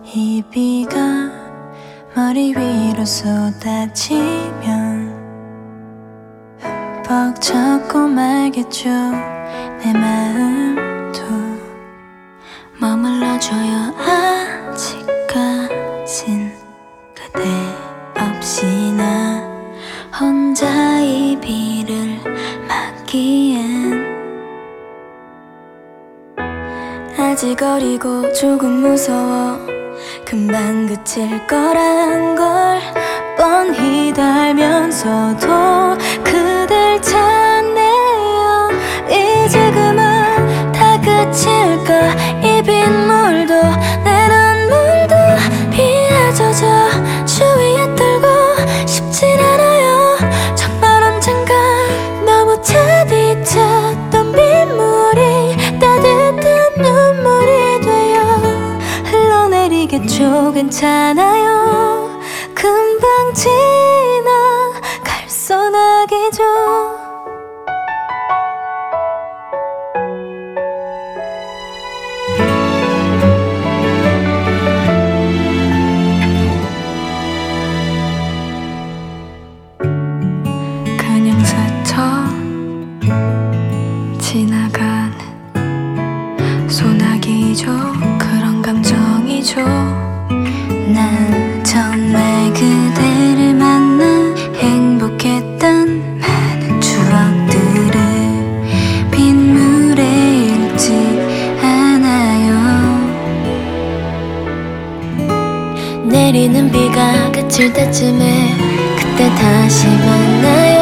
이 비가 머리 위로 쏟아지면 흠뻑 젖고 말겠죠. 내 마음도 머물러줘요. 아직까진 그대 없이 나 혼자 이 비를 맞기엔 아직 어리고 조금 무서워. 금방 그칠 거란 걸 뻔히 알면서도 그댈 찾네요. 이제 그만 다 그칠까. 이 빗물도 내 눈물도 비에 젖어 주위에 떨고 싶진 않아요. 정말 언젠가 너무 차디찼던 빗물이 따뜻한 눈물이 되어 흘러내리겠죠. 괜찮아요. 금방 지나갈 소나기죠. 그냥 스쳐 지나간 소나기죠. 그런 감정이죠. 난 정말 그대를 만나 행복했던 많은 추억들을 빗물에 잃지 않아요. 내리는 비가 그칠 때쯤에 그때 다시 만나요.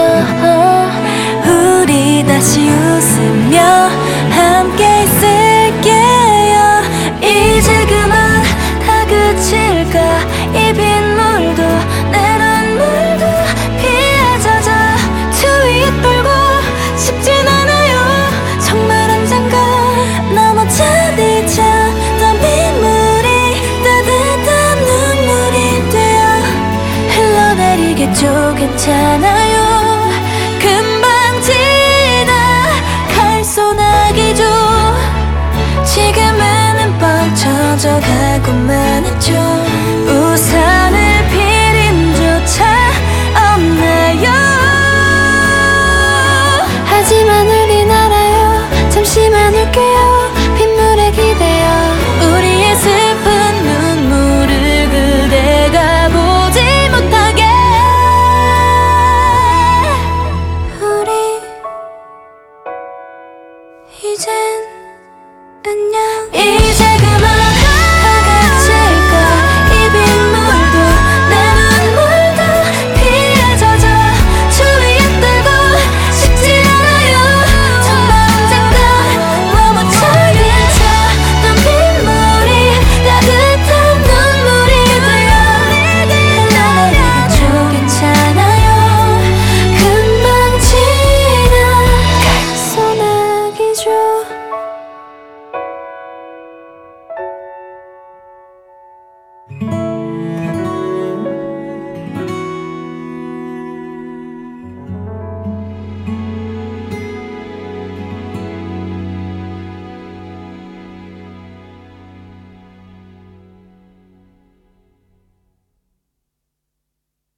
우리 다시 웃으며 함께 있을게요. 이제 그만 다 그칠까. 이 빗물도 내 눈물도 비에 젖어 주위에 떨고 싶진 않아요. 정말 언젠가 너무 차디찼던 빗물이 따뜻한 눈물이 되어 흘러내리겠죠. 괜찮아요. 금방 지나갈 소나기죠. 지금은 뻥 젖어가고만 있죠. 우산을 필 힘조차 없나요. 하지만 우린 알아요. 잠시만 울게요. 빗물에 기대어 우리의 슬픈 눈물을 그대가 보지 못하게. 우리 이젠 안녕.